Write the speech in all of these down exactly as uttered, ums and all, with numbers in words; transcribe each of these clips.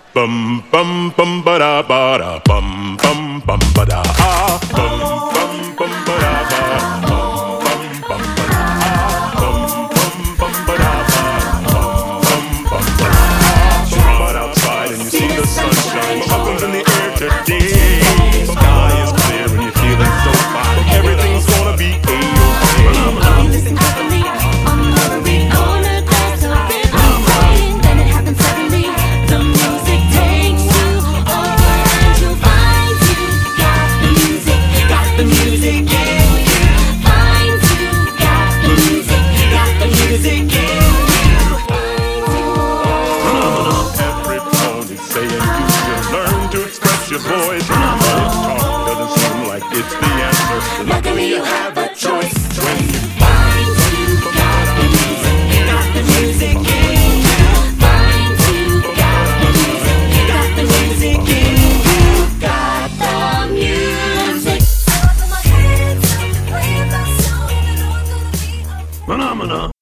Bum bum bum ba da ba da bum bum bum ba da ah bum bum bum ba da ba bum bum bum ba da ah bum bum bum ba da ba bum bum bum ba da ah. You come out outside and you see the sunshine, bubbles in the air today. Sky is clear and you're feeling so fine. Everything's gonna be a-okay. Listen carefully, I'm worried on a glass of it. I'm waiting, then it happens suddenly. The music takes you over and you'll find you got the music, got the music in you. Find you got the music, got the music in you. Every phone is saying you should learn to express your voice. But talk doesn't seem like it's the answer. Luckily you have a choice. When you Find you got the music, got the music in you. Find you got the music, got the music in you. Got the music. Phenomena.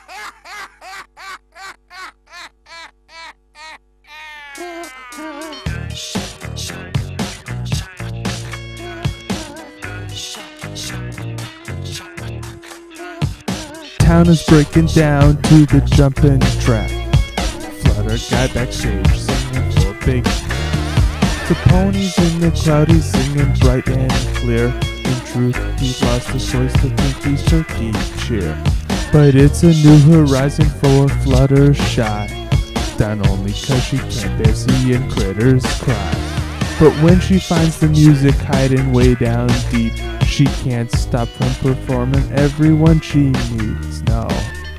Town is breaking down to the jumping track. Flutter guy backstage singing for a big. The ponies in the crowd, he's singing bright and clear. In truth, he's lost the choice to think he's turkey cheer. But it's a new horizon for Fluttershy, down only cause she can't bear seeing critters cry. But when she finds the music hiding way down deep, she can't stop from performing everyone she needs, no.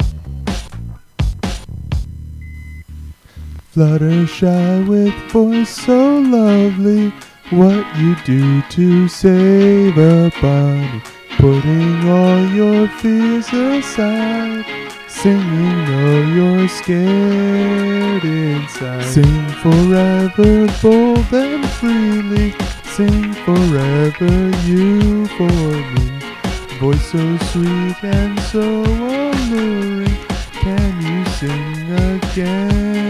Fluttershy with voice so lovely, what you do to save a bunny, putting all your fears aside, singing though you're scared inside. Sing forever, bold and freely, sing forever, you for me. Voice so sweet and so alluring, can you sing again?